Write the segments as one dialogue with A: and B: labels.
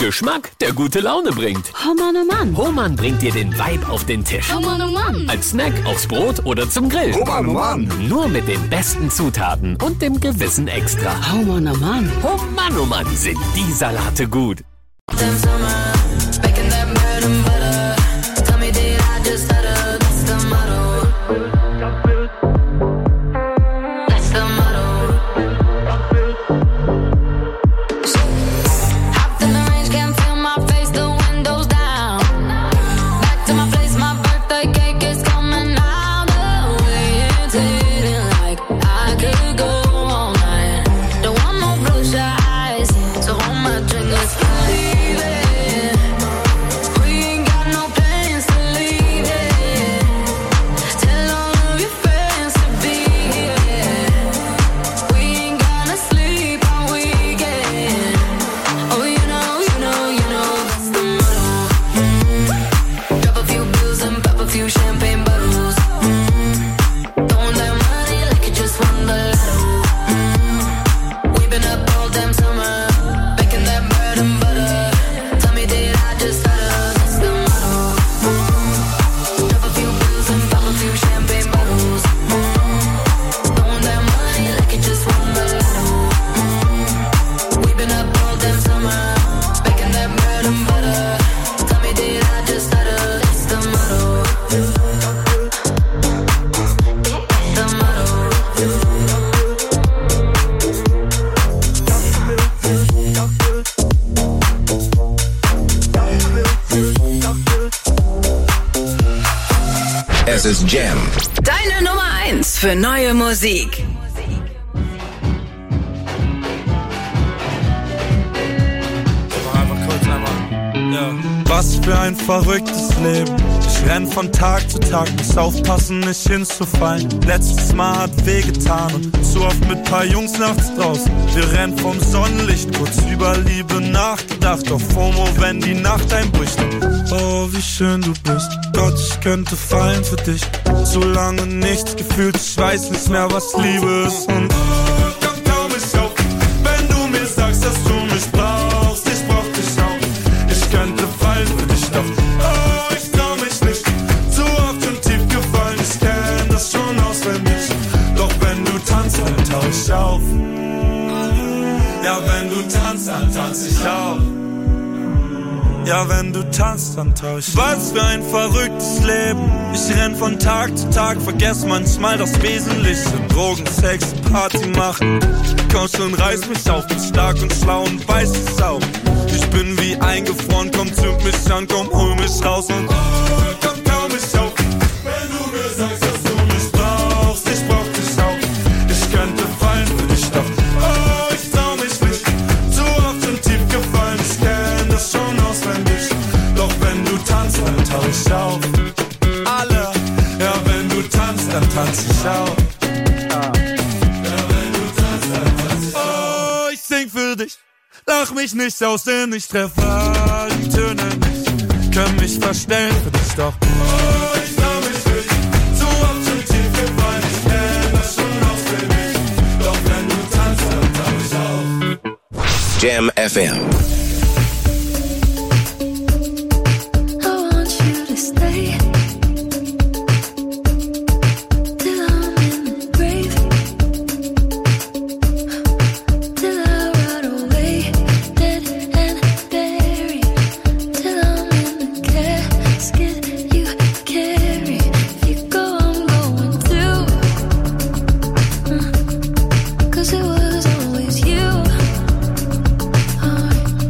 A: Geschmack, der gute Laune bringt.
B: Oh Mann, oh Mann.
A: Hohmann bringt dir den Vibe auf den Tisch.
B: Oh Mann, oh Mann.
A: Als Snack, aufs Brot oder zum Grill.
C: Oh Mann, oh Mann.
A: Nur mit den besten Zutaten und dem gewissen Extra.
B: Oh Mann, oh Mann.
A: Oh Mann, sind die Salate gut.
C: Es ist Jam.
D: Deine Nummer 1 für neue Musik.
E: Was für ein verrücktes Leben. Ich renn von Tag zu Tag, muss aufpassen, nicht hinzufallen. Letztes Mal hat wehgetan und zu oft mit paar Jungs nachts draußen. Wir rennen vom Sonnenlicht, kurz über Liebe nachgedacht. Auf FOMO, wenn die Nacht einbricht. Oh, wie schön du bist. Gott, ich könnte fallen für dich. So lange nichts gefühlt, ich weiß nicht mehr, was Liebe ist. Und komm, trau mich auf, wenn du mir sagst, dass du mich brauchst. Ich brauch dich auch. Ich könnte fallen für dich, doch oh, ich trau mich nicht. Zu oft und tief gefallen, ich kenn das schon auswendig. Doch wenn du tanzt, dann tau ich auf. Ja, wenn du tanzt, dann tanz ich auf. Ja, wenn du tanzt, dann tau ich. Was für ein verrücktes Leben. Ich renn von Tag zu Tag, vergess manchmal das Wesentliche. Drogen, Sex, Party machen. Komm schon, reiß mich auf, bin stark und schlau und weiß es auch. Ich bin wie eingefroren, komm, zünd mich an, komm, hol mich raus und oh, komm, trau mich auf. Wenn du mir sagst, dass du mich brauchst, ich brauch dich auch. Ich könnte fallen für dich, doch oh, ich trau mich nicht. Zu oft und tief gefallen, ich kenn das schon auswendig. Doch wenn du tanzt, dann tau ich auf. Alle, ja, wenn du tanzt, dann tanz ich auf. Sing für dich, lach mich nicht aus, denn ich treffe die Töne nicht. Kann mich verstellen für dich, doch oh, ich trau mich nicht. Zu oft schon tief gefallen, ich kenn das schon auswendig. Doch wenn du tanzt, dann tau ich auf.
C: Jam FM.
F: Cause it was always you.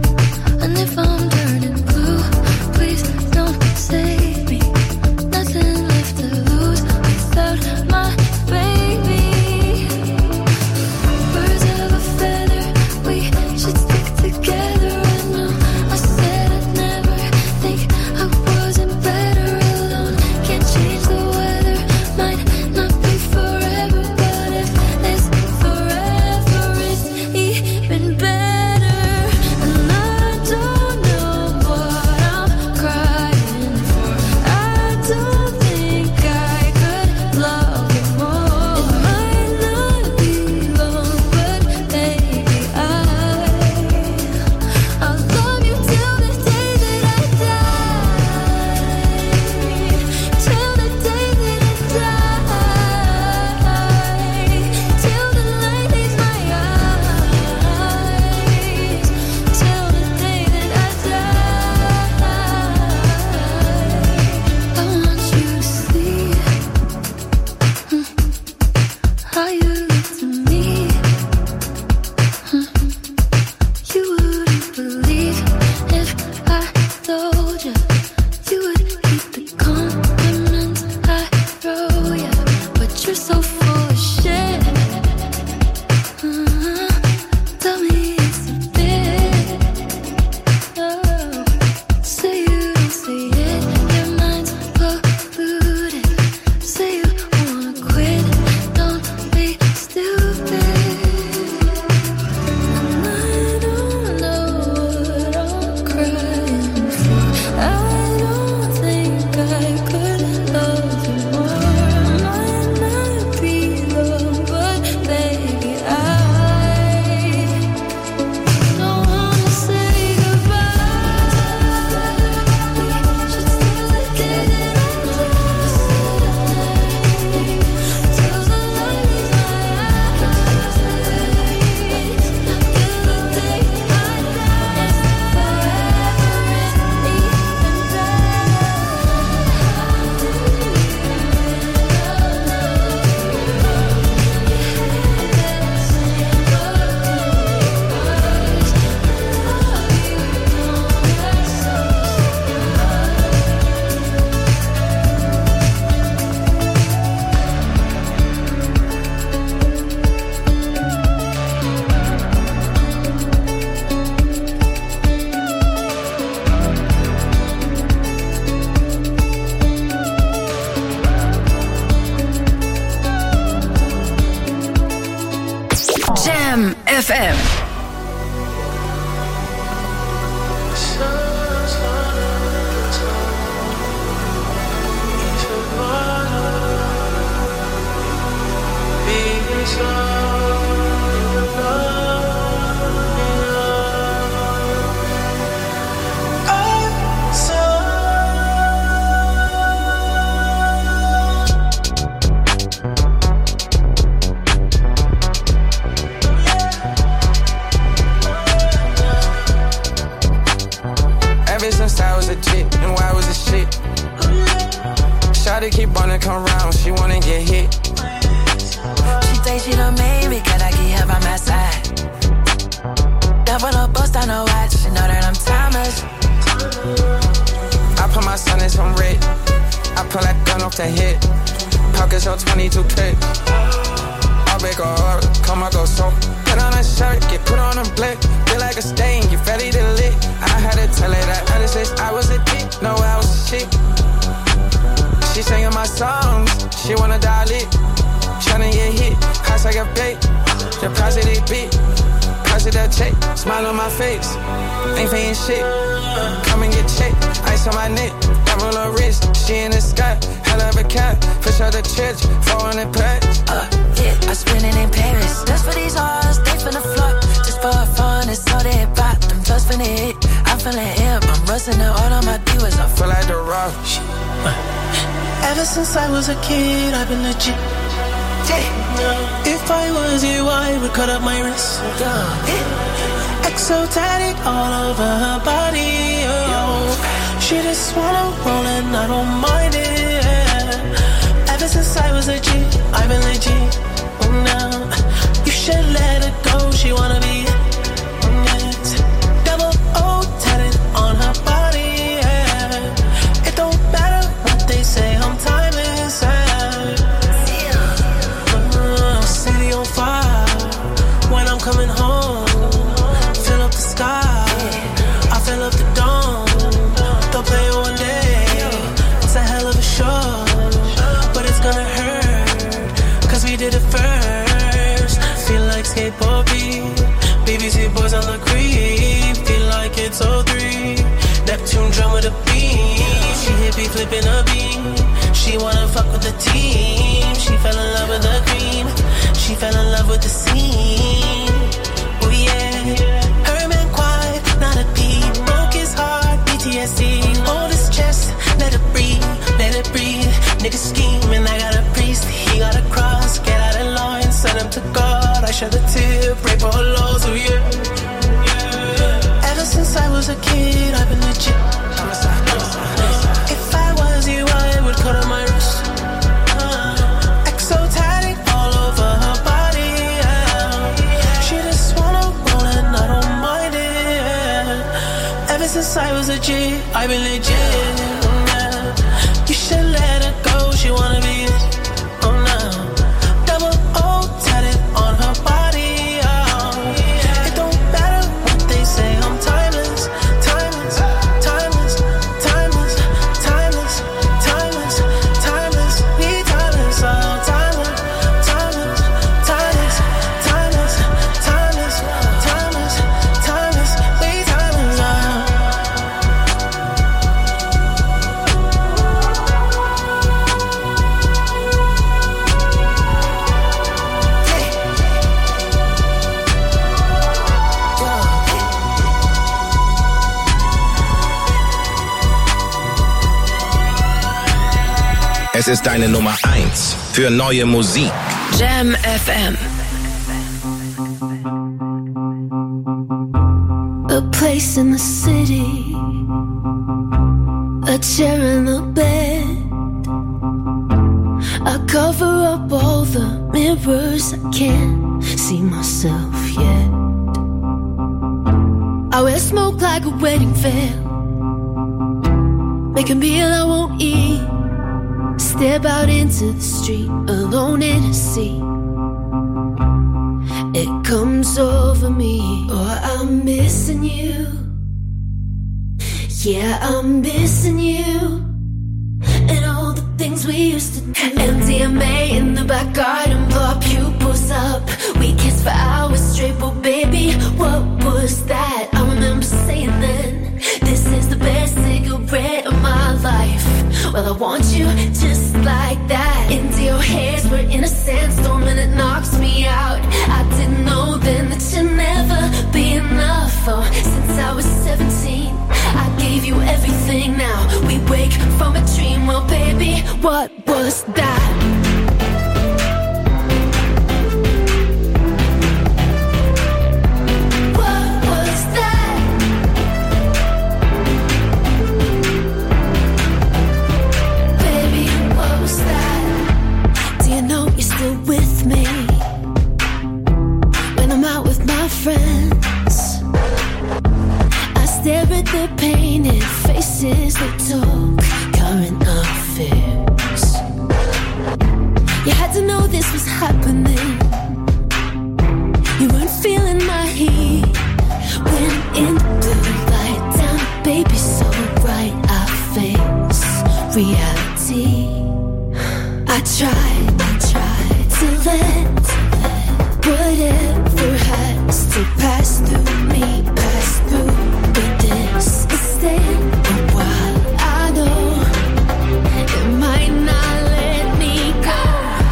D: Jam FM.
F: Shawty keep wanna come round, she wanna get hit.
G: She think she done made me, cause I keep her by my side. Double up, bust on her watch, she know that I'm timeless.
F: I put my son in some red, I pull that gun off the hip. Pockets on 22 clip. I'll make her up, come on, go so. Put on a shirt, get put on a blick. Feel like a stain, you ready to lit. I had to tell her that other since I was a dick. No, I was a shit. She singing my songs, she wanna dial it. Tryna get hit, hot like a bait. Deposit it big, deposit that check. Smile on my face, ain't paying shit. Come and get checked, ice on my neck. Diamond on her wrist, she in the sky. Hell of a cat, fish out the church, 400 packs.
G: Yeah, I spend it in Paris. Just for these hoes, they finna flock. Just for fun, it's all they pop. Them just finna hit, I'm feeling hip. I'm rusting the all on my viewers. I
F: feel like the rock.
H: Ever since I was a kid, I've been legit. If I was you, I would cut up my wrist. Exotic all over her body. Oh. She just wanna roll and I don't mind it. Ever since I was a G, I've been legit. Now you should let her go. She wanna be it. Double O tatted on her body. It don't matter what they say. I'm timeless. City on fire. When I'm coming home, fill up the sky. I fill up the dome. Don't play it one day. It's a hell of a show, but it's gonna hurt, cause we did it first. Feel like skateboard beat. BBC boys on the creep. Feel like it's 03. Neptune drum with a beat. She hit me flipping a beat. She wanna fuck with the team. She fell in love with the cream. She fell in love with the scene. Oh yeah. Her man quiet, not a peep. Broke his heart, PTSD. Hold his chest, let it breathe, let it breathe. Nigga scheming, I got a priest. He got a cross, get out of line, send him to God. I shed a tear, pray for her laws, oh yeah. Ever since I was a kid, I've been legit. If I was you, I would cut on my wrist. Exotic all over her body. She just wanna roll and I don't mind it. Ever since I was a G, I've been legit. Yeah. You should let her go, she wanna be oh no. Double O tatted on her body, oh. It don't matter what they say, I'm timeless, timeless, timeless, timeless, timeless, timeless, timeless, we timeless, oh, timeless, timeless, timeless, timeless, timeless, timeless, timeless, we timeless, oh.
C: Es ist deine Nummer 1 für neue Musik.
D: Jam FM.
G: A place in the city, a chair in the bed. I cover up all the mirrors, I can't see myself yet. I wear smoke like a wedding veil, make a meal I won't eat. Step out into the street, alone in a sea. It comes over me, oh, I'm missing you. Yeah, I'm missing you. And all the things we used to do. MDMA in the back garden, blow our pupils up. We kissed for hours straight, but baby, what was that? I remember saying then, this is the best cigarette of my life. Well, I want you just like that. Into your hairs, we're in a sandstorm and it knocks me out. I didn't know then that you'd never be enough. Oh, since I was 17, I gave you everything. Now we wake from a dream. Well, baby, what was that? With me when I'm out with my friends, I stare at their painted faces. They talk current affairs. You had to know this was happening. You weren't feeling my heat when in the light down, baby, so bright I face reality. I tried to let whatever has to pass through me, pass through. But this is staying a while. I know it might not let me go.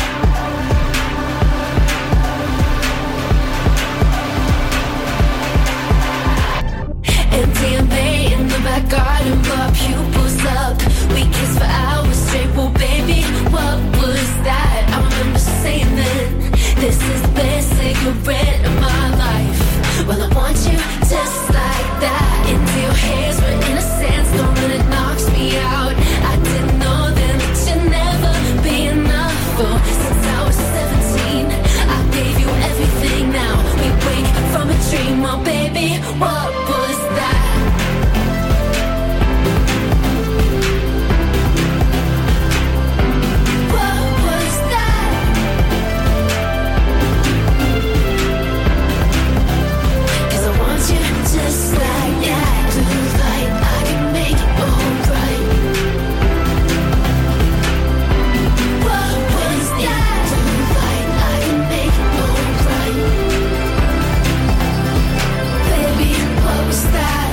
G: MDMA in the back garden, blow our pupils up. We kiss for hours straight. Well, baby, what was that? I remember saying then, this is the best cigarette of my life. Well, I want you just like that. Into your hairs, we're in a sandstorm and it knocks me out. I didn't know then that you'd never be enough. Oh, since I was 17, I gave you everything. Now we wake from a dream. Oh, baby, what was that? Just like that, blue light, I can make it alright. What was that? Blue light, I can make it alright. Baby, what was that?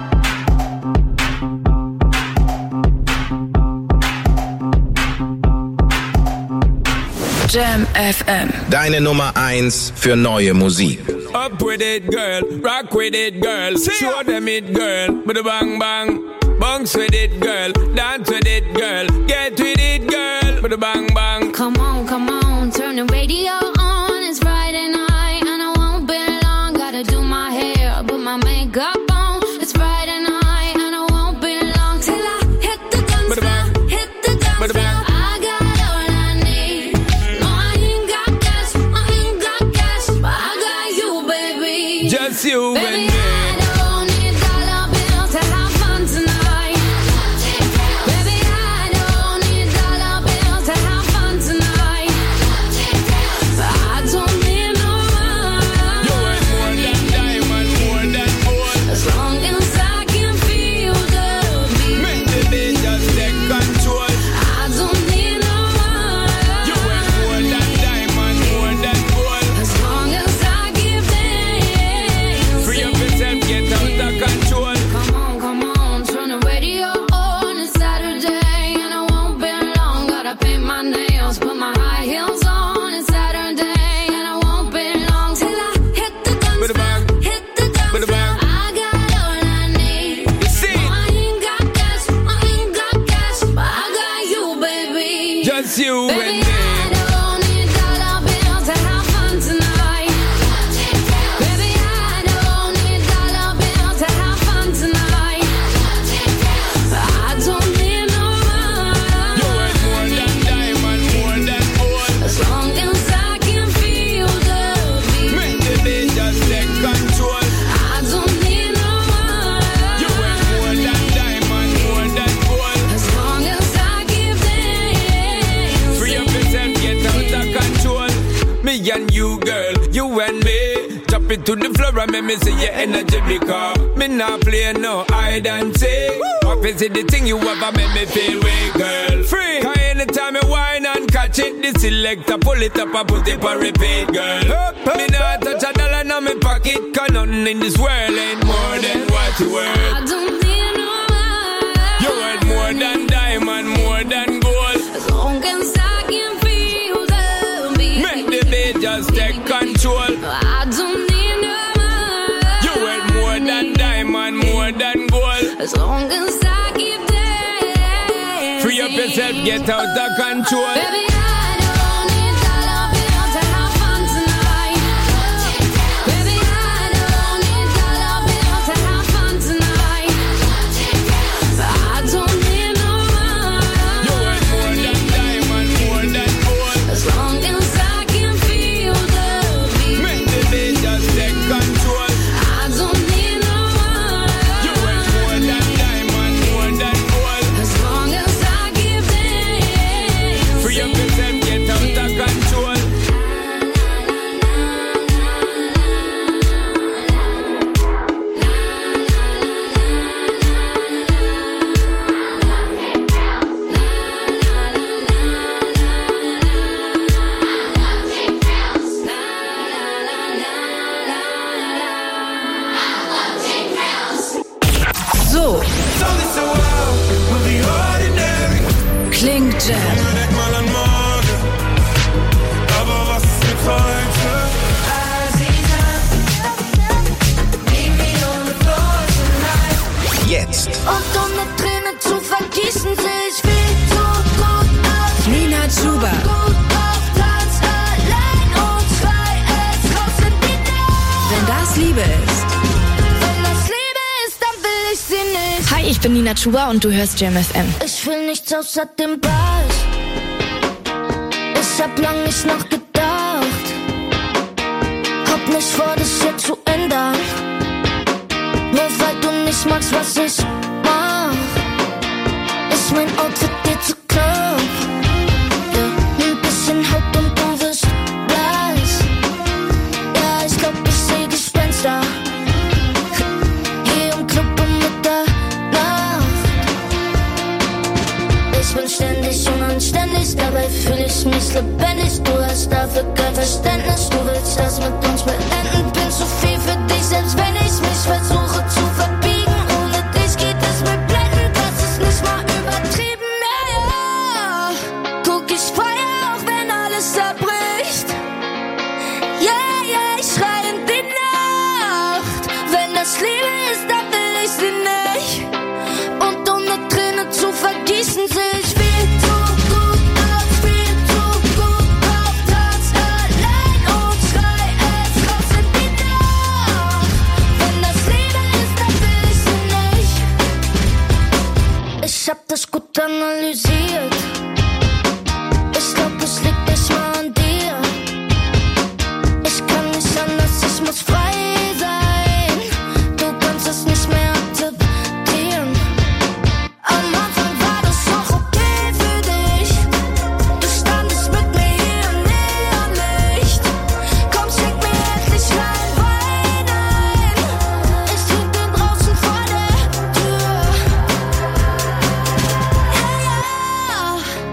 D: Jam FM.
C: Deine Nummer 1 für neue Musik.
I: Up with it, girl. Rock with it, girl. Show them it, girl. With a bang bang. Bounce with it, girl. Dance with it, girl. Get with it, girl. With a bang bang.
J: Come on, turn the radio on. It's Friday night and I won't be long. Gotta do my hair, put my makeup on. It's Friday night and I won't be long till I hit the dance floor. Hit the dance floor. I got all I need. No, I ain't got cash, but I got you, baby.
I: Just you
J: baby,
I: and me.
J: I don't need dollar bills to
I: just you
J: Baby,
I: and me.
J: I don't need dollar bills to have fun tonight. Baby, I don't need dollar bills to have fun tonight. I don't need no money.
I: You worth more than diamond, more than gold.
J: As long as I can feel the beat.
I: Make the beat just take control.
J: I don't need no money.
I: You worth more than diamond, more than gold.
J: As long as I give them.
I: Free up yourself, get out of control. Me and you, girl, you and me. Drop it to the floor and make me see your energy because me not play no hide and seek. What is it the thing you ever make me feel weak, girl? Free. Cause anytime you whine and catch it, the selector pull it up and put it on repeat, girl. Me not touch a dollar in my pocket, cause nothing in this world ain't more than what you worth.
J: I don't need no money.
I: You worth more than diamond, more than gold.
J: As long as I can feel the beat.
I: Make the beat just take control.
J: I don't need no money.
I: You worth more than diamond, more than gold.
J: As long as I keep dancing.
I: Free up yourself, get out of control.
J: Baby, I don't need dollar bills to have fun tonight. Baby, I don't need dollar bills to have fun tonight. I don't need no money.
I: You worth more than diamond, more than gold.
J: As long as I can feel the beat.
I: Make the beat just take control.
J: I don't need no money.
I: You worth more than diamond, more than gold.
J: As long as I give them.
I: Free up yourself, get out of control.
D: So klingt Jazz.
E: Denk mal an morgen, aber was ist mit heute?
C: Jetzt
G: Und ohne Tränen zu vergießen, seh ich viel zu gut aus.
D: Nina Chuba.
G: Gut auf Platz allein und schrei es raus in die Nacht.
D: Wenn das Liebe ist.
G: Wenn das Liebe ist, dann will ich sie nicht.
K: Hi, ich bin Nina Chuba und du hörst Jam FM.
G: Ich will nichts außer dem Ball. Ich hab lang nicht nachgedacht. Hab nicht vor, das hier zu ändern. Nur weil du nicht magst, was ich mach. Ist mein Outfit dir zu knapp? Ja, ein bisschen Haut und du wirst blass. Ja, ich glaub, ich seh Gespenster. Hier im Club um Mitternacht. Ich bin ständig unanständig, dabei fühl ich mich lebendig. Du hast dafür kein Verständnis, du willst das mit uns beenden. Bin zu viel für dich, selbst wenn ich mich versuche zu verbiegen. Ohne dich geht es mir blendend, das ist nicht mal übertrieben. Ja, ja, guck, ich feier auch, wenn alles zerbricht. Ja, ja, ich schrei in die Nacht. Wenn das Liebe ist, dann will ich sie nicht. Und ohne Tränen zu vergießen, seh ich viel zu gut aus, viel zu gut auf Platz allein und schrei es raus in die Nacht. Wenn das Liebe ist, dann will ich sie nicht. Ich hab das gut analysiert. Ich glaub, es liegt nicht mal an dir. Ich kann nicht anders, ich muss frei sein. Du kannst es nicht mehr akzeptieren. Am Anfang war das auch okay für dich. Du standest mit mir hier im Neonlicht. Komm, schenk mir endlich kein Wein ein. Ich trink den draußen vor der Tür. Ja, ja.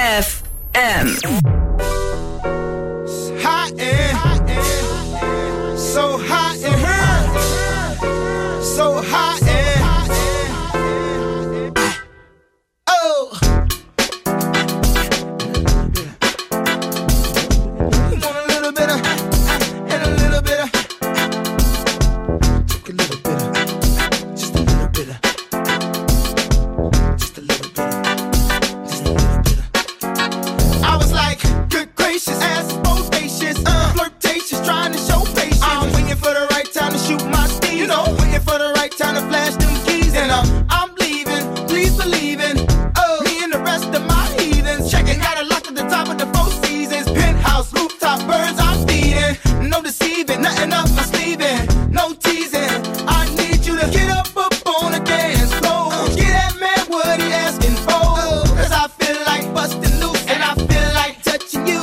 D: FM.
L: Hot in, so hot in here, so hot in. Oh, you want a little bit of, and a little bit of, take a little bit of, just a little bit of, just a little bit of, just a little bit of. I was like, good gracious, ass bodacious, flirtatious, trying to show patience. I'm waiting for the right time to shoot my steam, you know, waiting for the right time to flash them keys, and I'm leaving, please believe in, me and the rest of my heathens, checking out a lock at the top of the Four Seasons, penthouse, rooftop, birds I'm feeding, no deceiving, nothing up my sleeving, no teasing, I need you to get up on the dance floor, get that man what he asking for, cause I feel like busting loose, and I feel like touching you,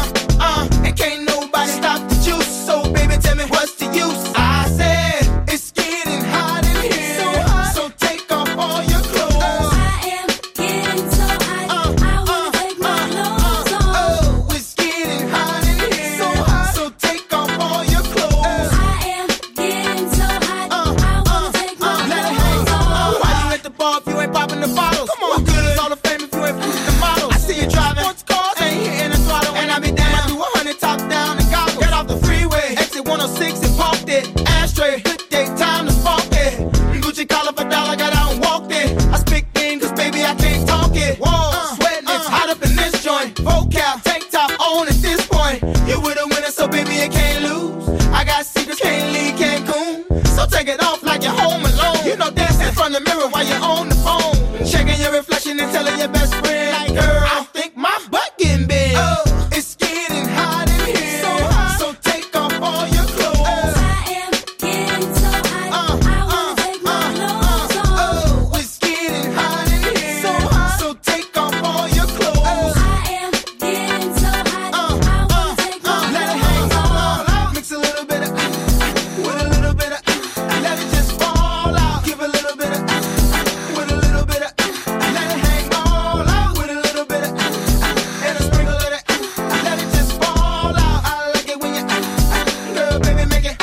L: and can't nobody stop the juice, so baby tell me what's the use, I said, it's getting hot in here, so take off all your clothes,
G: I am getting so hot, I wanna take my clothes off.
L: oh, it's getting hot in here, so take off all your clothes,
G: I am getting so hot, I wanna take my
L: let it hang,
G: clothes off.
L: why you at the bar if you ain't popping the bottles, come on, what good is all the fame if you ain't pushing the models, I see you driving, sports cars, ain't hitting the throttle, and I be down, I do 100 top down and gobble, get off the freeway, exit 106 and parked it, ashtray, good day, time to spark it, Gucci collar for dollar, got out and walked it, I speak in cause baby I can't talk it, whoa, sweating, it's hot up in this joint, vocab, tank top on at this point, you with a winner so baby you can't lose, I got secrets, can't leave Cancun, so take it off like you're home alone, you know dancing in front of the mirror while you're on the phone, checking your reflection and telling your best friend, like girl, I think my butt getting big, it's getting hot in here, so take off all your clothes,
G: I am getting so hot, I wanna take my clothes off.
L: oh, it's getting hot in here, so take off all your clothes,
G: I am getting so hot, I wanna take my
L: let it
G: clothes
L: hang
G: off.
L: all out, mix a little bit of, with a little bit of, let it just fall out, give a little bit of, with a little bit of, let it hang all out, with a little bit of, and a sprinkle of it, let it just fall out, I like it when you, girl, baby, make it,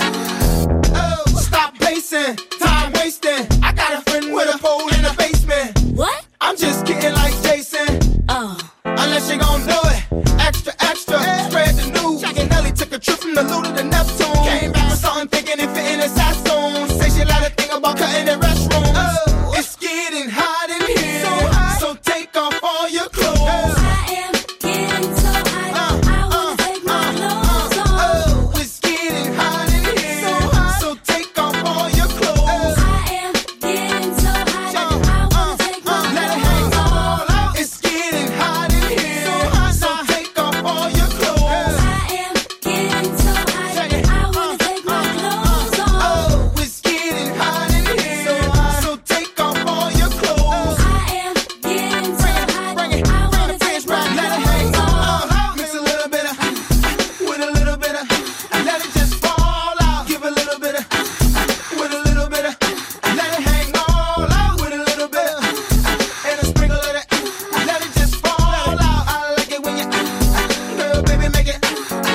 L: oh, stop pacing, time wasting, I got a friend with a pole in the basement,
G: What?
L: I'm just kidding like Jason,
G: Oh,
L: unless you gon' do it. Extra, extra, spread the news. Jack and Nelly took a trip from the Luda to Neptune. Came back with something thinking it fit in his Sassoon. Say she like to think about cutting the restroom. Oh, it's getting hot in here, so take off all your clothes.
G: I am getting so hot, I wanna take my clothes off.
L: Oh, it's getting hot in here, so take off all your clothes.
G: I am getting so hot, I wanna take my
L: Let it
G: clothes
L: hang
G: off.
L: all out. It's getting hot in here, so take off all your clothes.
G: I am getting so hot, I wanna take my clothes off.
L: Oh, it's getting hot in here, so take off all your clothes.
G: I am getting so hot,
L: Bring it,
G: I wanna
L: bring
G: take
L: it,
G: my
L: let it hang
G: clothes off.
L: all out. Mix a little bit of, with a little bit of, let it just fall out. Give a little bit of, with a little bit of, let it hang all out. With a little bit of, and a sprinkle of it, let it just fall out. I like it when you, girl, baby, make it.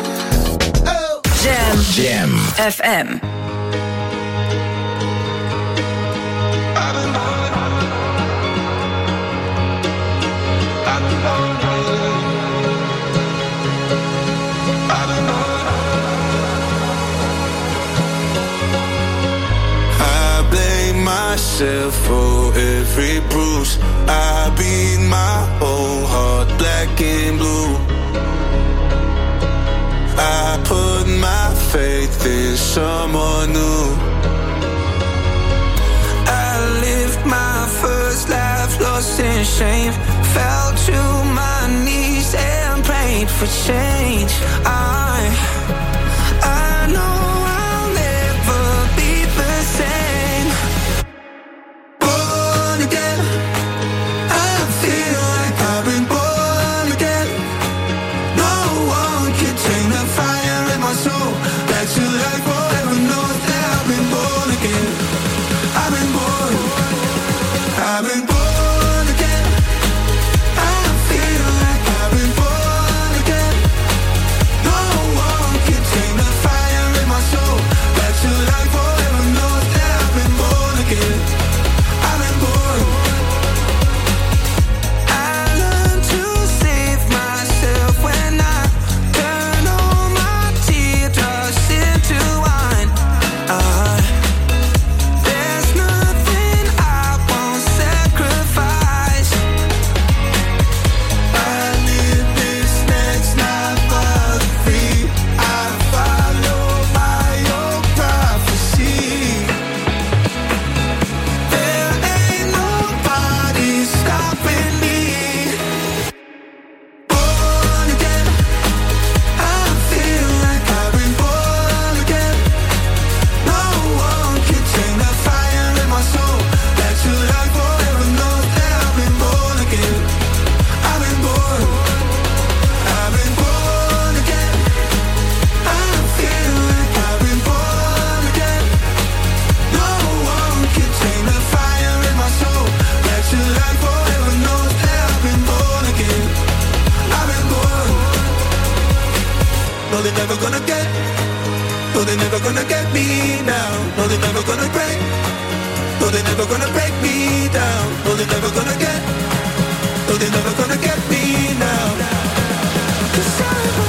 L: Oh,
D: Jam FM.
E: I blame myself for every bruise. I beat my whole heart black and blue. I put my faith in someone new. I lived my first life lost in shame. Fell to my knees and prayed for change. I know I'll never be the same. Born again, I feel like I've been born again. No one can take the fire in my soul. Back to life forever knows that I've been born again. I've been born again. I feel
M: they're never gonna get. No, they're never gonna get me now. No, they're never gonna break. No, they're never gonna break me down. No, they're never gonna get. No, they're never gonna get me now. 'Cause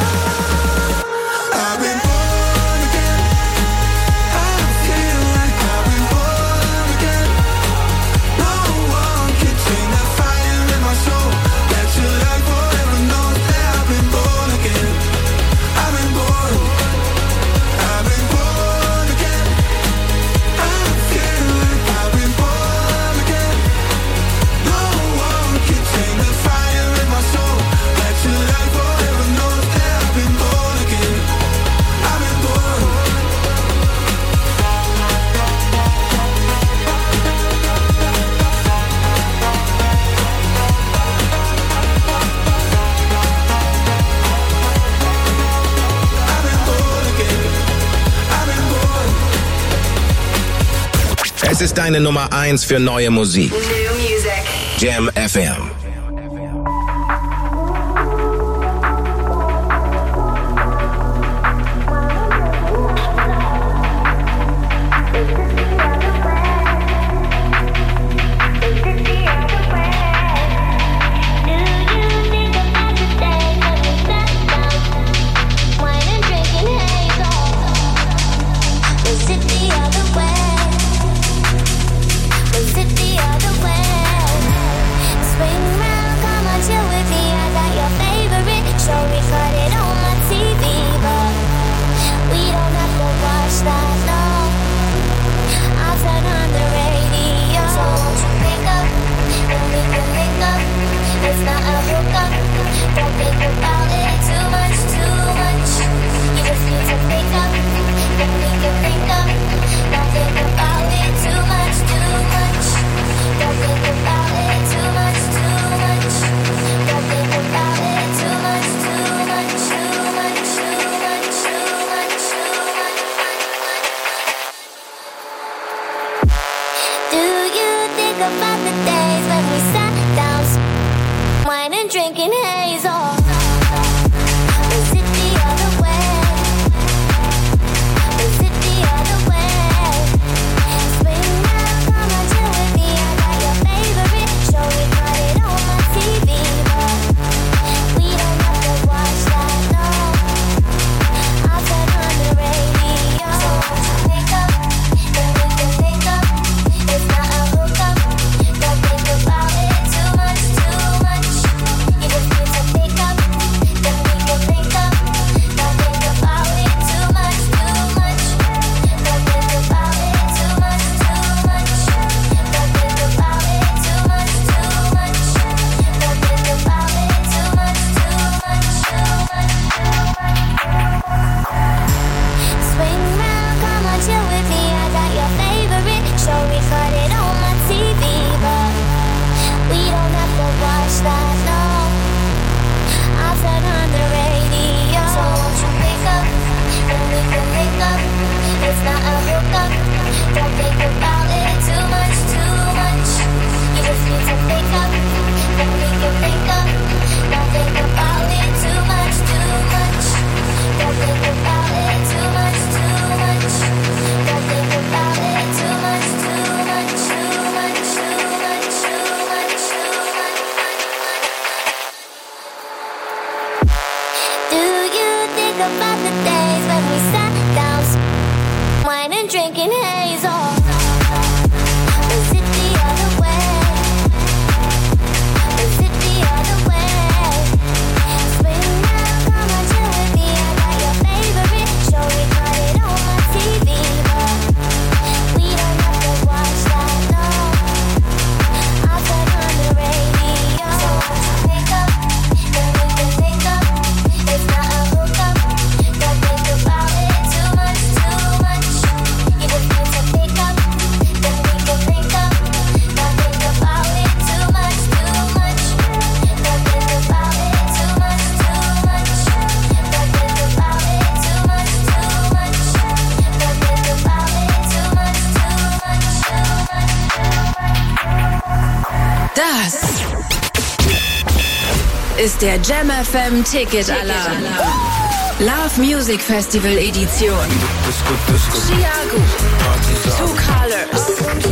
M: I've been born again. I feel like I've been born again. No one can tame that fire in my soul. That your life forever knows that I've been born again. I've been born. I've been born again. I feel like I've been born again. No one can tame the fire in my soul. That your life forever knows that I've been born again. I've been born. I've been born again. I've been born.
C: Es ist deine Nummer 1 für neue Musik.
D: New music.
C: Jam FM.
J: Drinking haze off. Is it the other way? Is it the other way? Spring round, come on, chill with me. I got your favorite show, we got it on my TV, but we don't have to watch that, no. I'll turn on the radio. So won't you pick up, then we can pick up. It's not a hookup, don't think about it too much, too much. You just need to pick up, then we can pick up. Don't think about it too much, too much. Don't think about it too much, too much. Don't think about it too much, too much. Don't think about it too much, too much, too much. Swing round, come on, chill with me. I got your favorite show, recorded on my TV, but we don't have to watch that, no. I'll turn on the radio. So won't you pick up, then we can pick up. It's not a hookup, don't think about it too much, too much. You just need to pick up, then we can pick up. Don't think about it too much, too much. Don't think about it too much, too much. Don't think about it too much, too much, too much, too much, too much, too much. Do you think about the days when we sat down, wine and drinking haze off? Was it the other way? Was it the other way? Spring round, come on, chill with me. I got your favorite show, we got it on my TV, but we don't have to watch that, no. I'll turn on the radio. So won't you pick up, then we can pick up. It's not a hookup, don't think about it too much, too much. You just need to pick up, then we can pick up. Don't think about it too much, too much. Don't think about it too much, too much. Don't think about it too much, too much. Don't think about it too much, too much, too much.
B: Das ist der Jam FM Ticket Alarm.
D: Love Music Festival Edition. Chiago, Two Colors,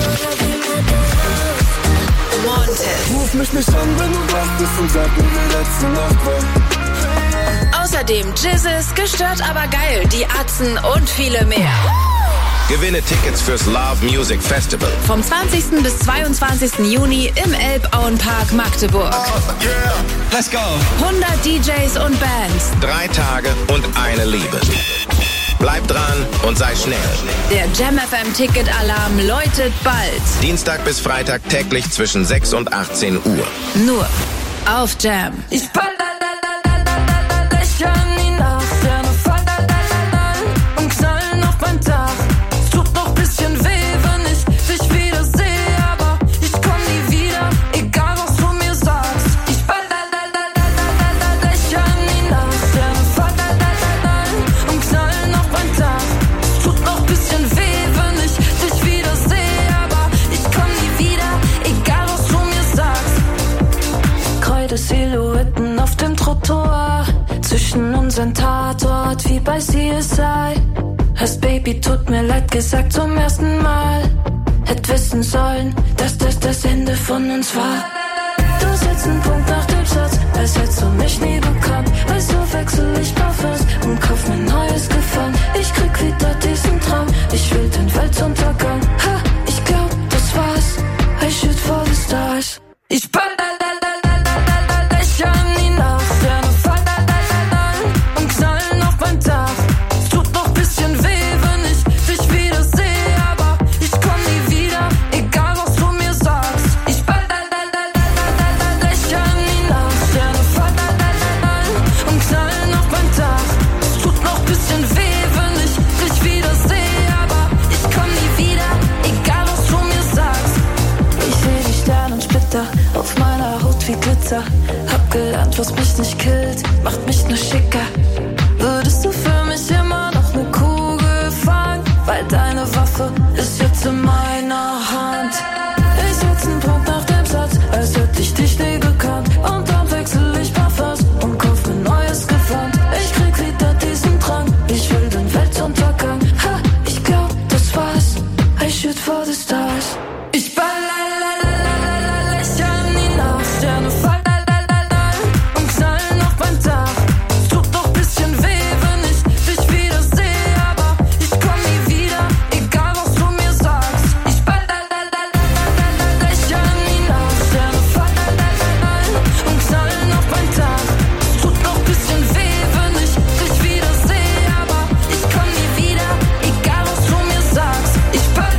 D: Wanted.
M: Ruf mich nicht an, wenn du wach bist und sag mir, wie letzte Nacht war.
D: Außerdem Jizzes, Gestört aber geil, die Atzen und viele mehr.
C: Gewinne Tickets fürs Love Music Festival.
D: Vom 20. bis 22. Juni im Elbauenpark Magdeburg.
C: Let's go.
D: 100 DJs und Bands.
C: 3 Tage und eine Liebe. Bleib dran und sei schnell.
D: Der Jam FM Ticket-Alarm läutet bald.
C: Dienstag bis Freitag täglich zwischen 6 und 18 Uhr.
D: Nur auf Jam.
H: Ich ball lächeln die Nacht, fallen und knallen auf mein Dach. Es tut noch bisschen weh, wenn ich dich wieder sehe, aber ich komm nie wieder, egal was du mir sagst. Ich ball lächeln die Nacht, fallen und knallen auf mein Dach. Es tut noch bisschen weh, wenn ich dich wieder sehe, aber ich komm nie wieder, egal was du mir sagst. Kreide Silhouetten auf dem Trottoir, zwischen unseren Tatort wie bei CSI. Hast Baby, tut mir leid gesagt zum ersten Mal. Hätt wissen sollen, dass das Ende von uns war. Du setzt einen Punkt nach dem Satz, als hättest du mich nie bekannt. Also wechsel ich Parfums und kauf mir neues Gefallen. Ich krieg wieder diesen Traum, ich will den Weltuntergang. Ha, ich glaub, das war's, I shoot for the stars. Ich ball lächeln die Nacht, fallen und knallen auf mein Dach. Es tut noch bisschen weh, wenn ich dich wieder sehe, aber ich komm nie wieder, egal was du mir sagst. Ich ball lächeln die Nacht, fallen und knallen auf mein Dach. Es tut noch bisschen weh, wenn ich dich wieder sehe, aber ich komm nie wieder, egal was du mir sagst. Ich seh die Sternensplitter auf meiner Haut wie Glitzer. Hab gelernt, was mich nicht killt, macht mich nur schicker. Würdest du für mich immer noch ne Kugel fangen? Weil deine Waffe ist jetzt in meiner Hand. Ich setz einen Punkt nach dem Satz, als hätte ich dich nie gekannt. Und dann wechsel ich Parfums und kauf mir neues Gewand. Ich krieg wieder diesen Drang, ich will den Weltuntergang. Ha, ich glaub, das war's, I shoot for the stars. Ich ball lächeln die Nacht, Sterne fallen und knallen auf mein Dach. Es tut noch bisschen weh, wenn ich dich wieder sehe, aber ich komm nie wieder, egal was du mir sagst. Ich ball lächeln die Nacht, Sterne fallen und knallen auf mein Dach. Es tut noch bisschen weh, wenn ich dich wieder sehe, aber ich komm nie wieder, egal was du mir sagst. Ich ball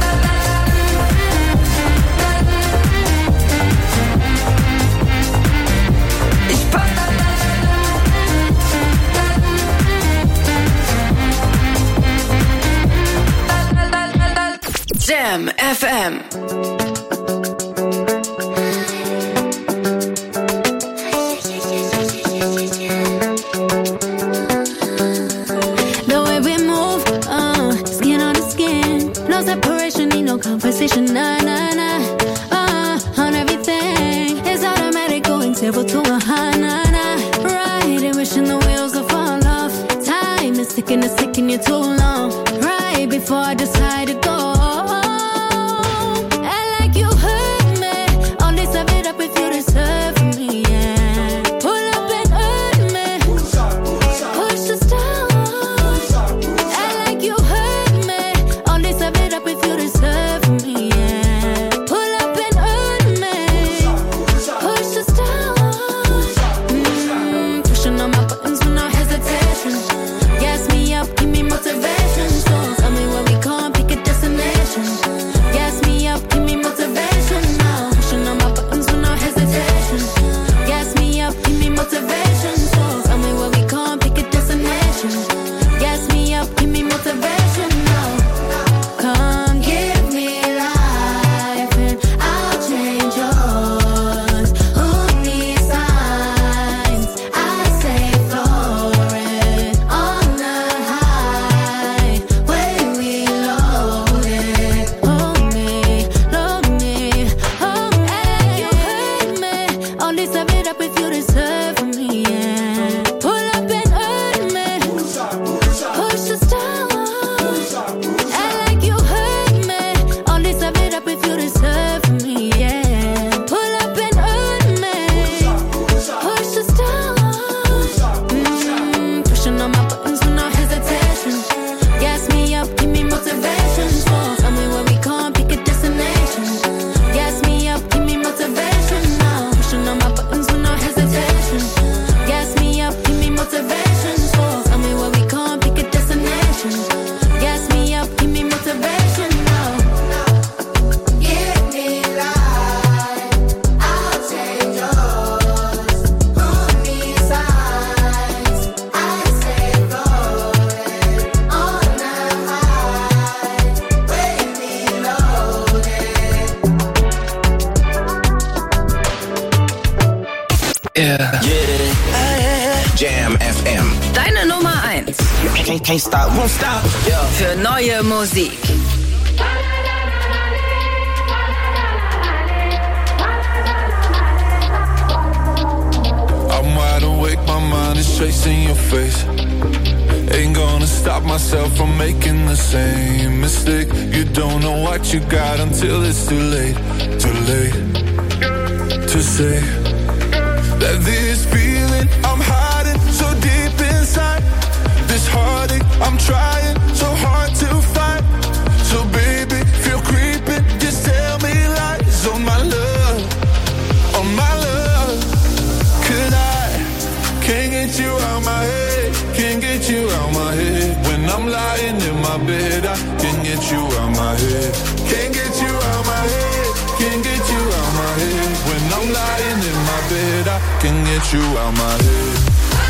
D: Jam FM.
J: The way we move, skin on the skin. No separation, need no conversation, nah, nah, nah. On everything, it's automatic, going table to a high, nah, nah. Right, and wishing the wheels will fall off. Time is ticking, it's taking you too long. Right before I decide to go. I like you hurt me, only serve it up if you deserve me, yeah. Pull up and hurt me, push us down. I like you hurt me, only serve it up if you deserve me, yeah. Pull up and hurt me, push us down. Pushing on my buttons with no hesitation. Gas me up, give me motivation. So tell me where we going, pick a destination. Gas me up, give me motivation now. Pushing on my buttons with no hesitation. Gas me up, give me motivation. So tell me where we going, pick a destination. Gas me up, give me motivation now. Come give me life and I'll change yours. Who needs signs? I say floating on the highway we loaded. Hold me, load me, hold me. You hurt me, only serve it up if you deserve me, yeah. Pull up and hurt me,
C: Yeah. Jam FM.
D: Deine Nummer 1.
F: Can't stop, won't stop.
D: Für neue Musik.
E: I'm wide awake, my mind is chasing your face. Ain't gonna stop myself from making the same mistake. You don't know what you got until it's too late. Too late to say that this feeling I'm hiding so deep inside. This heartache I'm trying so hard to find. So baby, feel creeping, just tell me lies on my love, on my love. Could I, can't get you out my head, can't get you out my head. When I'm lying in my bed, I can't get you out my head. Can't get you out my head, can't get you out my head. When I'm lying in my bed, I can't get you out my head.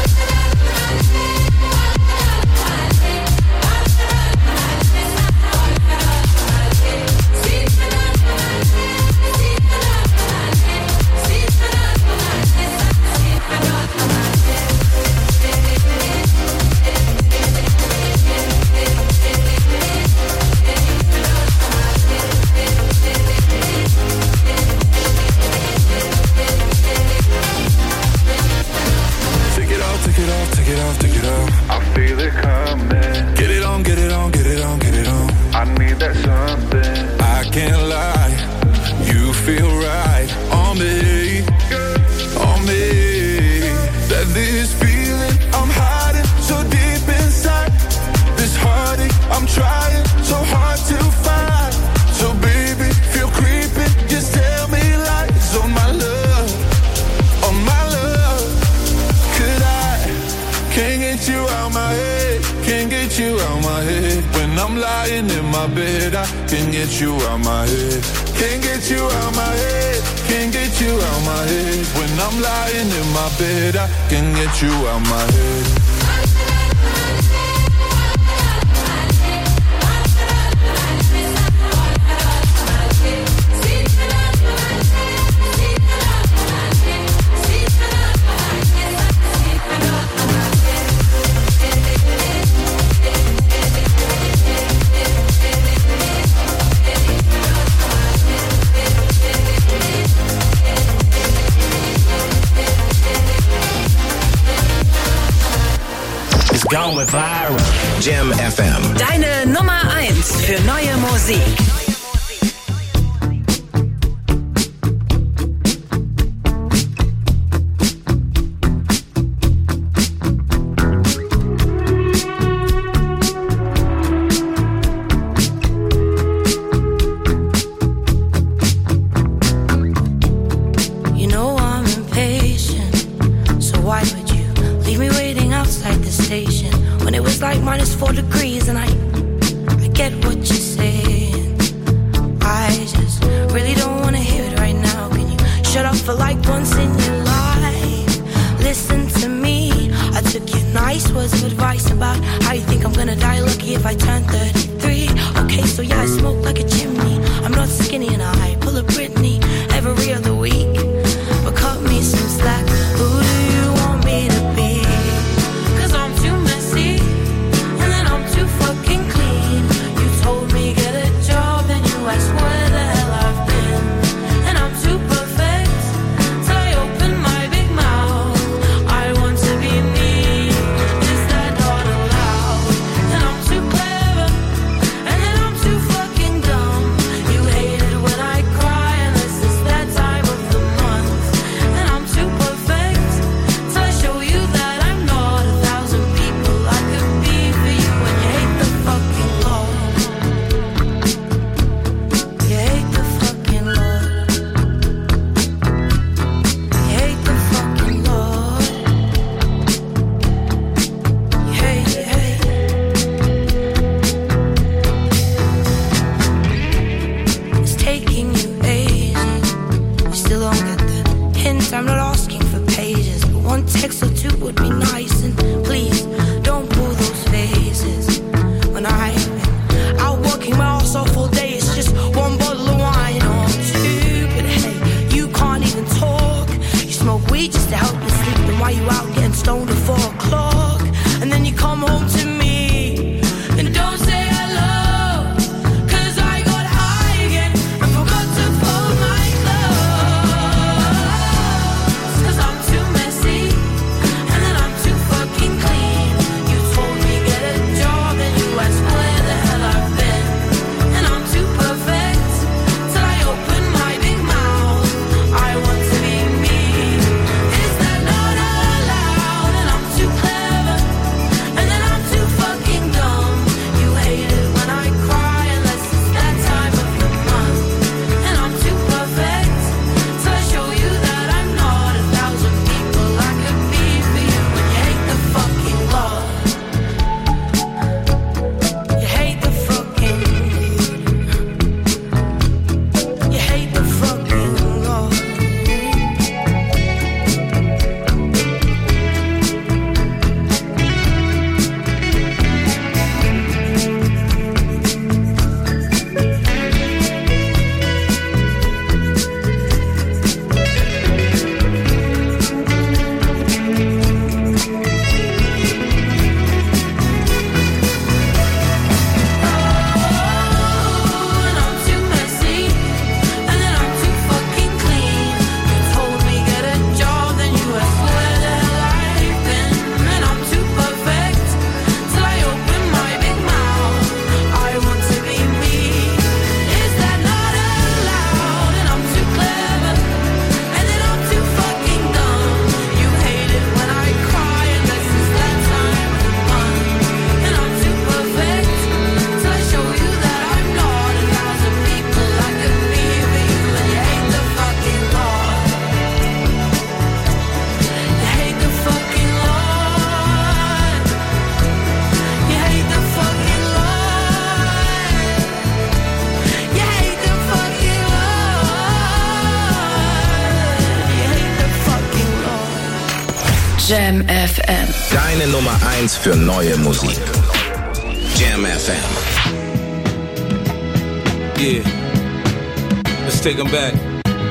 E: Take it off. I feel it coming. Get it on, get it on, get it on, get it on. I need that something. I can't lie, you feel right on me, on me. That this feeling I'm hiding so deep inside. This heartache I'm trying so hard to find. So baby, feel creeping, just tell me lies on my love, on my love. Could I, can't get you out my head, can't get you out my head. When I'm lying in my bed, I can't get you out my head. Can't get you out my head, can't get you out my head. When I'm lying in my bed, I can't get you out my head.
A: Going viral.
C: Jam FM.
D: Deine Nummer 1 für neue Musik.
H: help you sleep, then why you out getting stoned at 4 o'clock? And then you come home to me and don't say hello, 'cause I got high again and forgot to fold my clothes. 'Cause I'm too messy and then I'm too fucking clean. You told me get a job and you asked where the hell I've been. And I'm too perfect till I open my big mouth. I want to be me. Is that not allowed? And I'm too clever and then I'm too fucking dumb. You hate it when I cry unless it's that time of the month. And I'm too perfect till I show you that I'm not 1,000 people I could be for you. And you hate the fucking law. You hate the fucking. You hate the fucking law. And I'm too messy and then I'm too fucking clean. You told me get a job, then you asked where the hell I've been. And I'm too perfect till I open my big mouth. I want to be me. Is that not allowed? And I'm too clever and then I'm too fucking dumb. You hate it when I cry unless it's that time of the month. And I'm too perfect till I show you that I'm not 1,000 people I could be for you. And you hate the fucking law. You hate the fucking law. You hate the fucking law. You hate the fucking law. You hate the fucking law.
D: Jam FM.
C: Deine Nummer 1 für neue Musik. Jam FM.
E: Yeah. Let's take them back.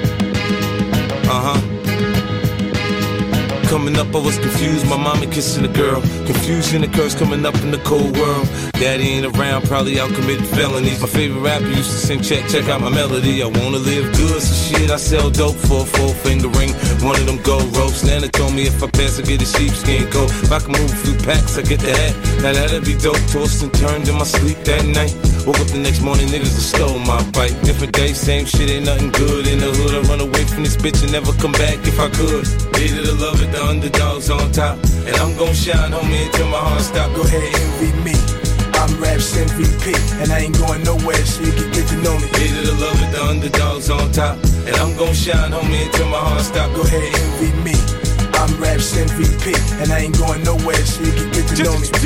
E: Coming up, I was confused. My mama kissing a girl. Confusion occurs coming up in the cold world. Daddy ain't around, probably out committing felonies. My favorite rapper used to sing, check out my melody. I wanna live good, so shit, I sell dope for a 4-finger ring. One of them gold ropes. Nana told me if I pass, I get a sheepskin coat. If I can move a few packs, I get the hat. Now that'd be dope. Tossed and turned in my sleep that night. Woke up the next morning, niggas have stole my bike. Different day, same shit, ain't nothing good in the hood. I run away from this bitch and never come back if I could. Hated to love it, the underdogs on top. And I'm gon' shine, homie, until my heart stop.
N: Go ahead, envy me. I'm Raps MVP, and I ain't going nowhere, so you can get to know me.
E: Hated to love it, the underdogs on top. And I'm gon' shine, homie, until my heart stop.
N: Go ahead, envy me. I'm Raps MVP, and I ain't going nowhere, so you can get to know me.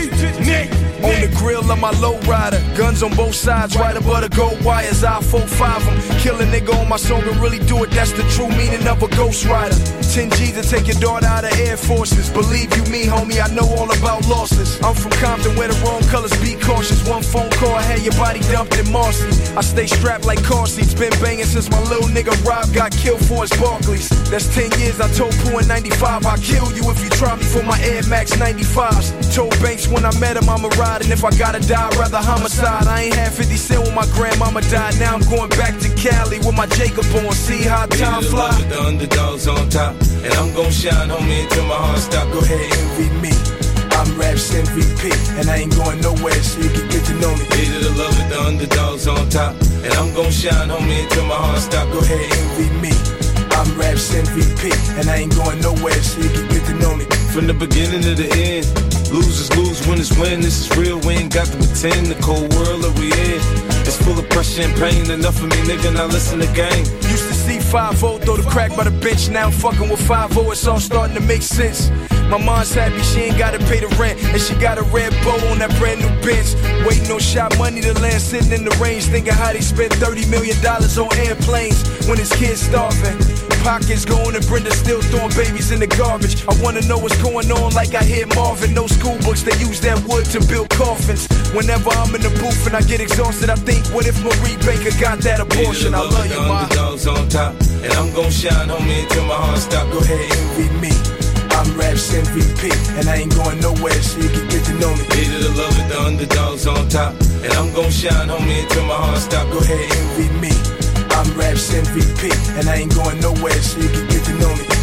N: On the grill of my low rider, guns on both sides, right above the gold wires. I 4-5 them, kill a nigga on my song and really do it. That's the true meaning of a ghost rider. 10 G to take your daughter out of Air Forces. Believe you me, homie, I know all about losses. I'm from Compton where the wrong colors be cautious. One phone call, I had your body dumped in Marcy. I stay strapped like car seats, been banging since my little nigga Rob got killed for his Barclays. That's 10 years, I told Pooh in 95, I'll kill you if you try me for my Air Max 95s. Told Banks when I met him I'ma ride, and if I gotta die, I'd rather homicide. I ain't had 50 cent when my grandmama died. Now I'm going back to Cali with my Jacob on. See how time fly.
E: The underdogs on top, and I'm gon' shine, homie, until my heart stop.
N: Go ahead, envy me. I'm Raps MVP, and I ain't going nowhere, so you can get to know me.
E: Hated to love it, the underdogs on top, and I'm gon' shine, homie, until my heart stop.
N: Go ahead, envy me. I'm Raps MVP, and I ain't going nowhere, so you can get to know me.
E: From the beginning to the end, losers lose, winners win. This is real, we ain't got to pretend. The cold world that we in, it's full of pressure and pain. Enough of me, nigga, now listen to game.
N: Used to see 5-0, throw the crack by the bench. Now I'm fucking with 5-0, it's all starting to make sense. My mom's happy, she ain't gotta pay the rent, and she got a red bow on that brand new Benz. Waiting on shot money to land, sitting in the range, thinking how they spent $30 million on airplanes when his kids starving. pockets going and Brenda still throwing babies in the garbage. I wanna know what's going on like I hear Marvin. No school books, they use that wood to build coffins. Whenever I'm in the booth and I get exhausted, I think, what if Marie Baker got that abortion? I love you, ma.
I: Underdogs on top, and I'm gon' shine, homie, until my heart stop.
N: Go ahead, envy me. I'm Raps MVP, and I ain't going nowhere, so you can get to know me.
I: Hated to love it, the underdogs on top, and I'm gon' shine, homie, until my heart stop.
N: Go ahead, envy me. I'm Raps MVP, and I ain't going nowhere, so you can get to know me.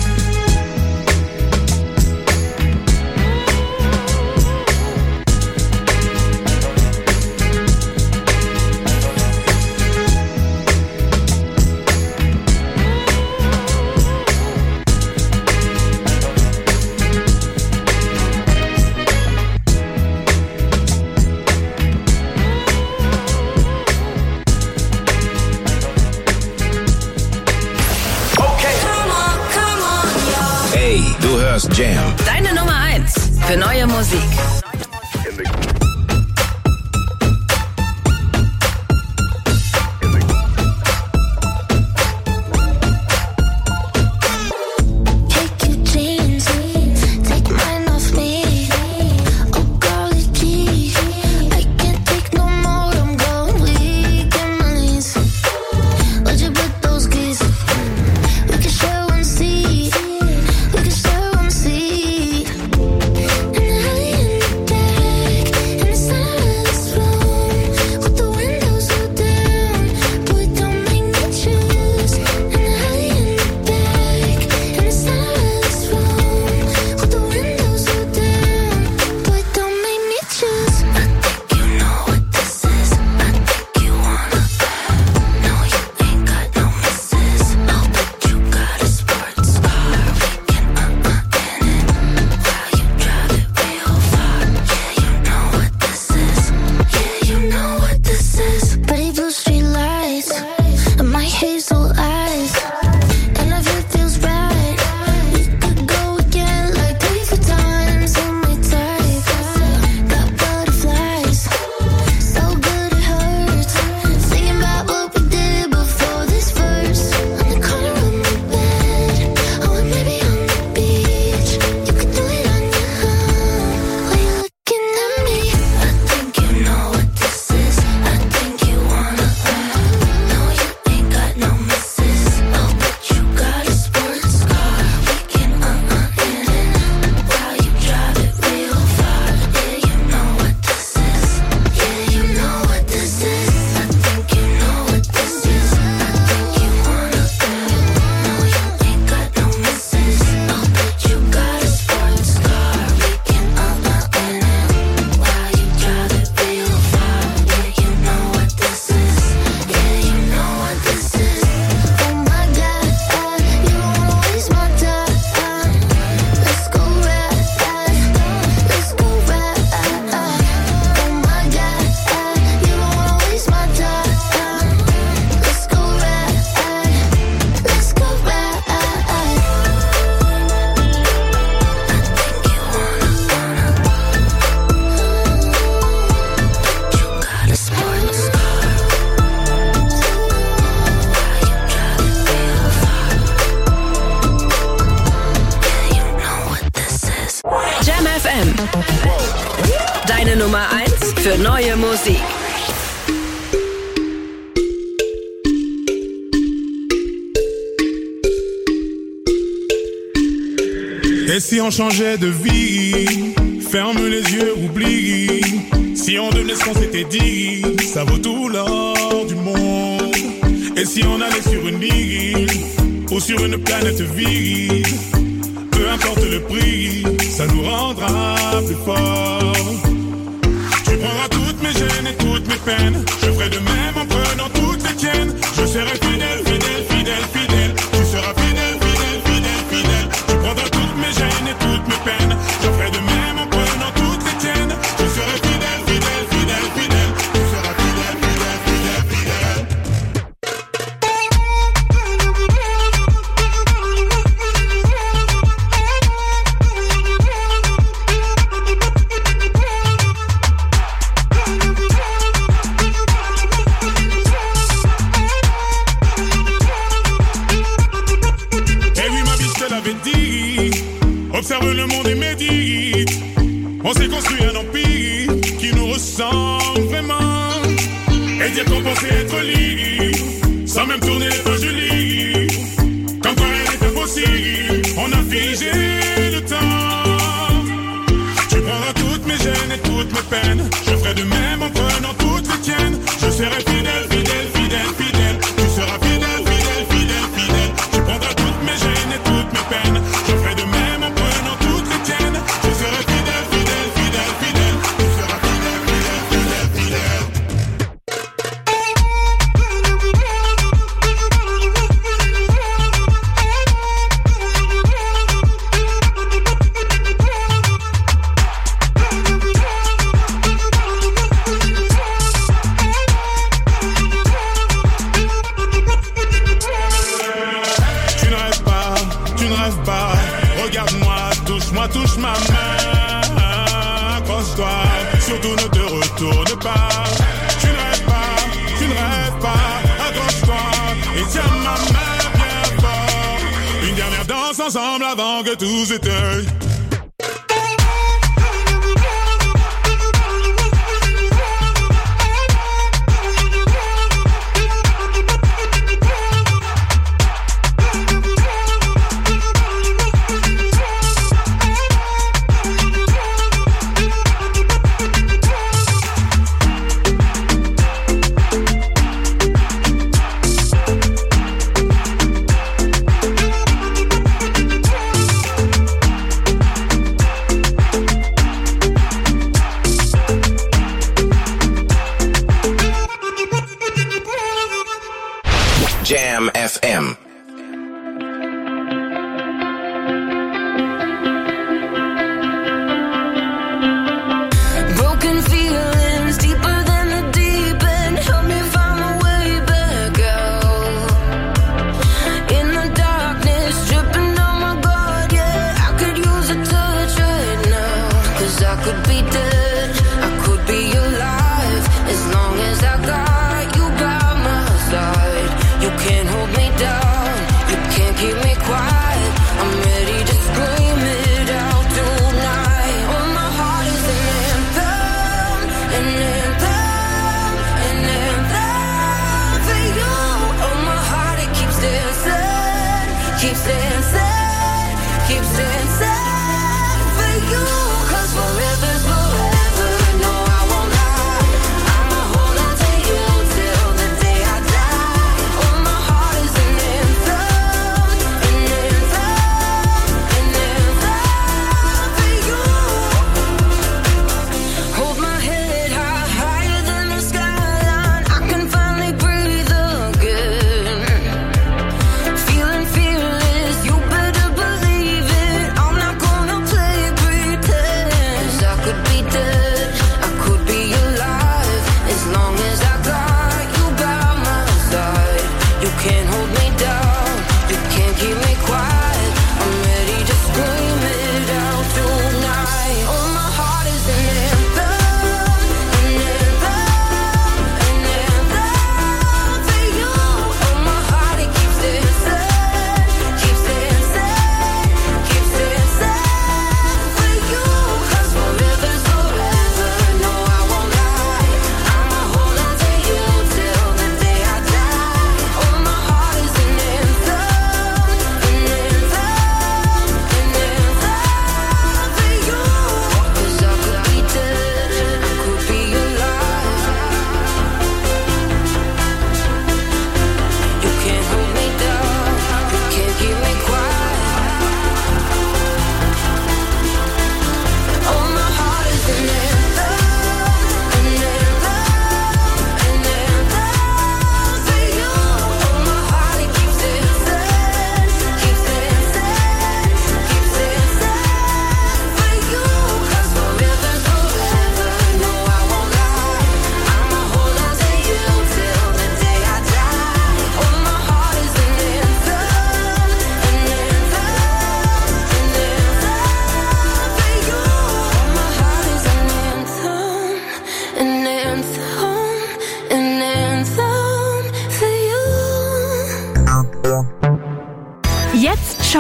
C: Jam.
D: Deine Nummer 1 für neue Musik. Deine Nummer 1 für neue Musik.
E: Et si on changeait de vie, ferme les yeux, oublie. Si on devenait ce qu'on s'était dit, ça vaut tout l'or du monde. Et si on allait sur une île ou sur une planète vide, peu importe le prix, ça nous rendra plus forts. Tu prendras toutes mes gênes et toutes mes peines, je ferai de même en prenant toutes les tiennes. Je serai fidèle, fidèle, fidèle, fidèle. Tu seras fidèle, fidèle, fidèle, fidèle. Tu prendras toutes mes gênes et toutes mes peines, je ferai de même en prenant toutes les tiennes. Je serai fidèle, fidèle, fidèle, fidèle. Tu seras fidèle, fidèle, fidèle, fidèle.
O: observe le monde et médite. On s'est construit un empire qui nous ressemble vraiment. Et dire qu'on pensait être libre, sans même tourner les pages du livre. Comme quoi rien n'est impossible, on a figé le temps. Tu prendras toutes mes gênes et toutes mes peines. Je ferai de même en prenant toutes les tiennes. Je serai fidèle, fidèle, fidèle, fidèle. Tu seras fidèle, fidèle, fidèle, fidèle. Tu prendras toutes mes gênes et toutes mes peines. Je ferai de même en prenant toutes les tiennes. Je serai fidèle, fidèle, fidèle, fidèle. Tu seras fidèle, fidèle, fidèle, fidèle. Touche ma main, accroche-toi, surtout ne te retourne pas. Tu ne rêves pas, accroche-toi et tiens ma main bien fort. Une dernière danse ensemble avant que tout s'éteigne.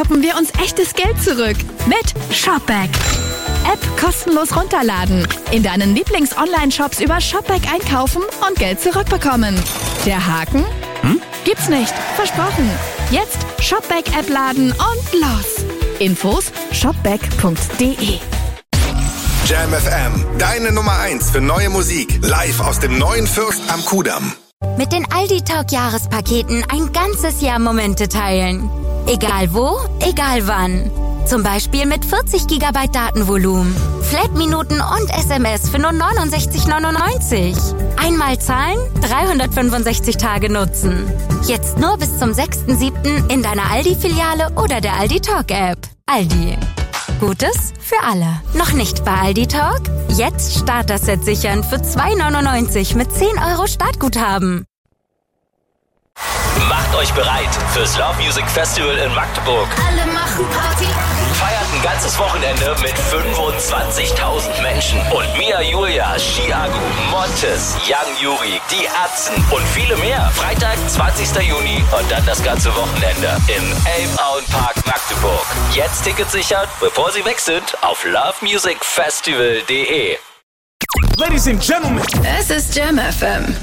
K: shoppen wir uns echtes Geld zurück mit Shopback. App kostenlos runterladen, in deinen Lieblings-Online-Shops über Shopback einkaufen und Geld zurückbekommen. Der Haken? Gibt's nicht. Versprochen. Jetzt Shopback-App laden und los. Infos shopback.de.
P: Jam FM, deine Nummer 1 für neue Musik. Live aus dem neuen Fürst am Kudamm.
Q: Mit den Aldi Talk Jahrespaketen ein ganzes Jahr Momente teilen. Egal wo, egal wann. Zum Beispiel mit 40 GB Datenvolumen, Flat-Minuten und SMS für nur 69,99. Einmal zahlen, 365 Tage nutzen. Jetzt nur bis zum 6.7. in deiner Aldi-Filiale oder der Aldi Talk-App. Aldi. Gutes für alle. Noch nicht bei Aldi Talk? Jetzt Starter-Set sichern für 2,99 mit 10 € Startguthaben.
R: Macht euch bereit fürs Love Music Festival in Magdeburg.
G: Alle machen Party.
R: Feiert ein ganzes Wochenende mit 25.000 Menschen. Und Mia Julia, Chiago, Montes, Young Yuri, die Atzen und viele mehr. Freitag, 20. Juni und dann das ganze Wochenende im Elbauenpark Magdeburg. Jetzt Tickets sichern, bevor sie weg sind, auf lovemusicfestival.de.
S: Ladies and Gentlemen,
D: es ist Jam FM.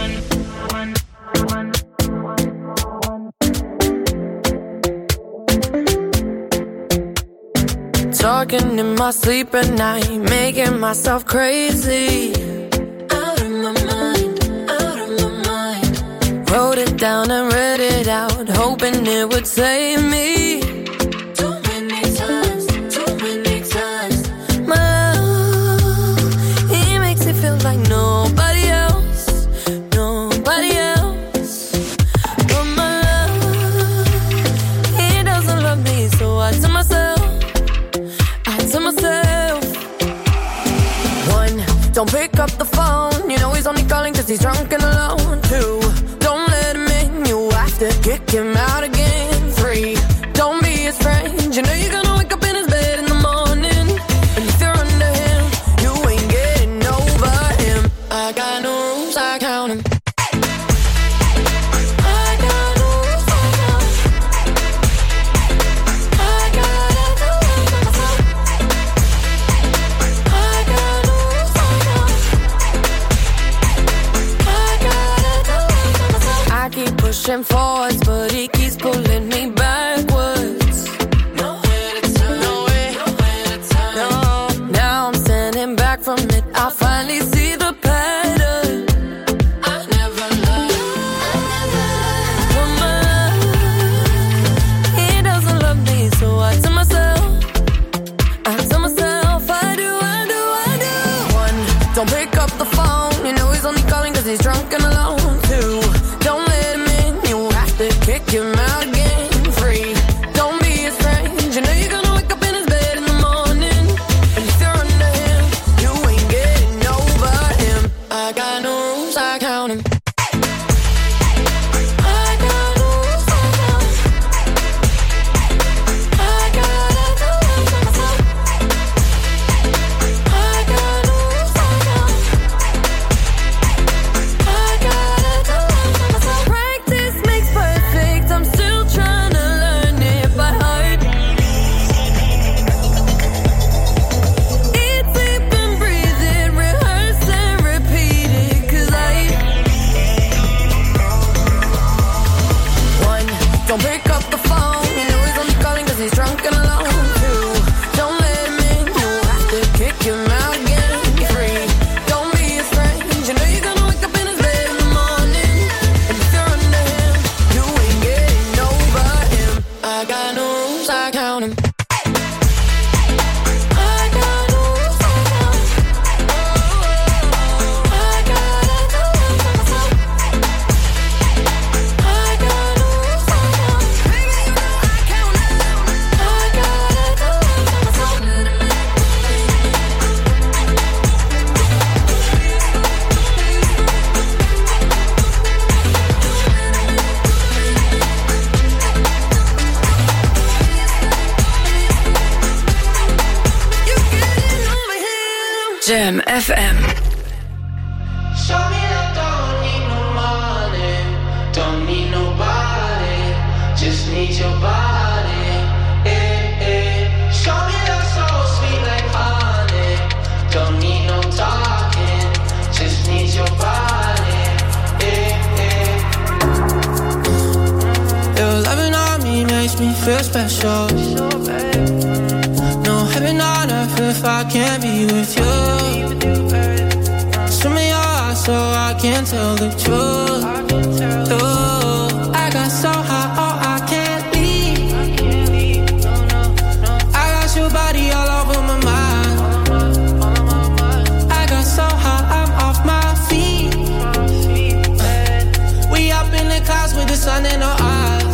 H: Talking in my sleep at night, making myself crazy. Out of my mind, out of my mind. Wrote it down and read it out, hoping it would save me. Too many times, too many times. My love, he makes it feel like nobody else, nobody else. But my love, he doesn't love me, so I tell myself. To myself. 1, don't pick up the phone. You know he's only calling 'cause he's drunk and alone. 2, don't let him in. You have to kick him out again. 3, don't be his friend. You know you're gonna wake up in his bed in the morning. And if you're under him, you ain't getting over him. I got no rules, I count him. Pushing forwards, but he keeps pulling me backwards. Nowhere to turn, nowhere to turn. No, now I'm standing back from it. I finally see the pattern. I never loved. But my love, he doesn't love me, so I tell myself, I do. 1, don't pick up the phone. You know he's only calling 'cause he's drunk and alone. 2, don't let him in. Kick him out again. 3, don't be his friend. You know you're gonna wake up in his bed in the morning. And if you're under him, you ain't getting over him. I got no rules, I count him.
D: Jam FM.
H: Show me that don't need no money, don't need nobody, just need your body. feel special. No heaven on earth if I can't be with you. Swim in your eyes so I can tell the truth. Ooh, I got so high, oh I can't leave. I got your body all over my mind. I got so high, I'm off my feet. We up in the clouds with the sun in our eyes.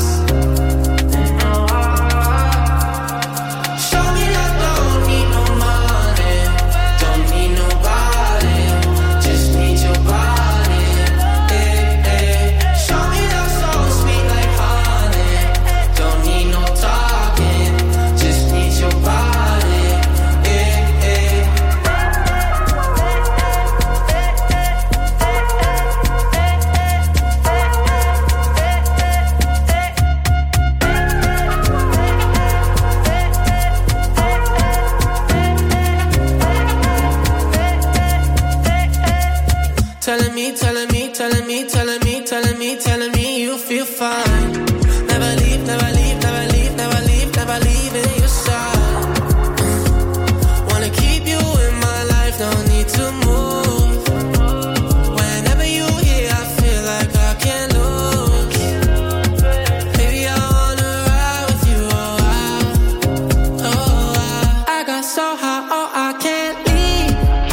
H: Telling me you feel fine. Never leave, never leave, never leave, never leave, never leave in your side. Wanna keep you in my life, no need to move. Whenever you here, I feel like I can't lose. Baby, I wanna ride with you, I got so high, oh I can't leave.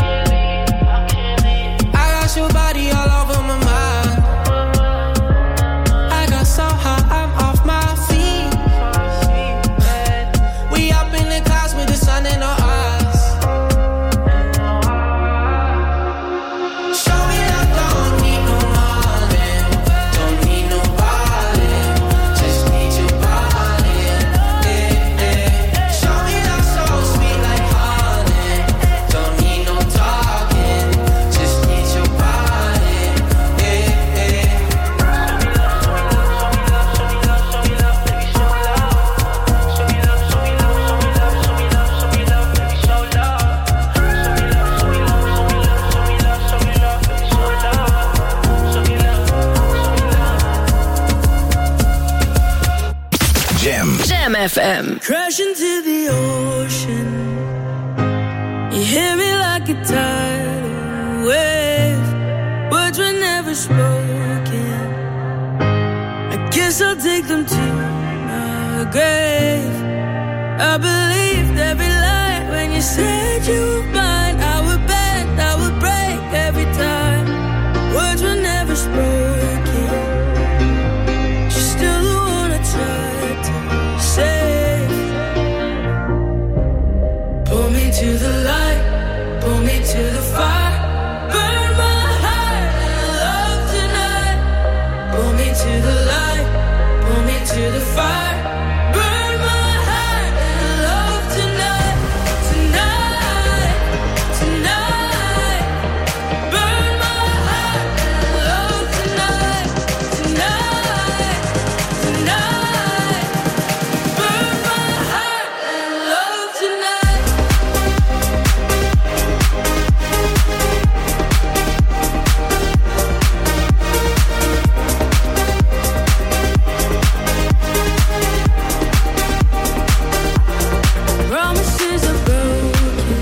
H: I got your body all over my mind.
B: FM.
H: Crash into the ocean. You hear me like a tidal wave. Words were never spoken. I guess I'll take them to my grave. I believed every lie when you said you were mine. I would bend, I would break every time. Words were never spoken. She's still the one I tried to save. Pull me to the light, pull me to the fire. Burn my heart and love tonight. Pull me to the light, pull me to the fire. Burn my heart and love tonight. Tonight, tonight. Burn my heart and love tonight. Tonight, tonight. Burn my heart and love tonight. Promises are broken.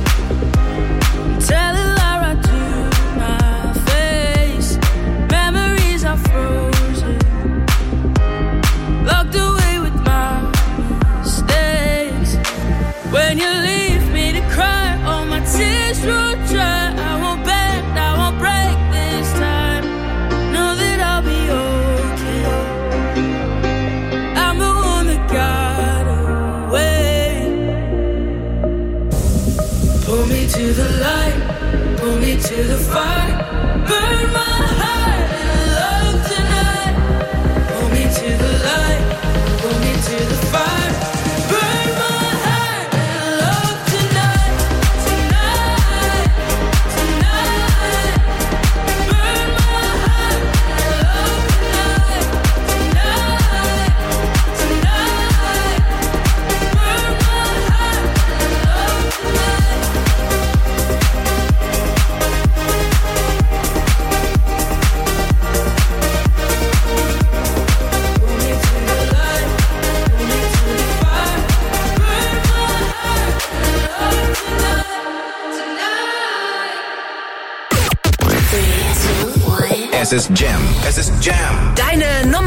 H: Tell a lie right to my face. Memories are frozen. Locked away with my mistakes. When you leave me to cry, all my tears will dry. I won't bend, I won't break this time. Know that I'll be okay. I'm the one that got away. Pull me to the light, pull me to the fire. Burn my heart and love tonight. Pull me to the light, pull me to the fire. Burn my heart and love tonight. Tonight, tonight. Burn my heart and love tonight. Tonight, tonight. Burn my heart and love tonight.
C: Es ist Jam. Es ist Jam.
D: Deine Nummer